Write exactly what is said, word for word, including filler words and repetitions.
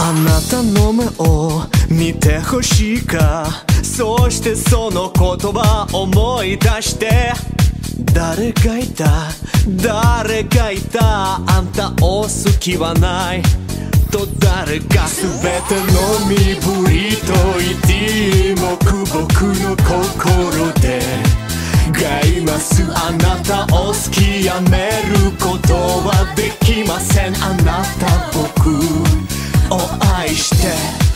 あなたの目を見てほしいか、そしてその言葉思い出して、誰がいた誰がいた、あんたを好きはないと誰が、全ての身振りと言って僕僕の心でがいます。あなたを好きやめることはできません。あなた僕を愛して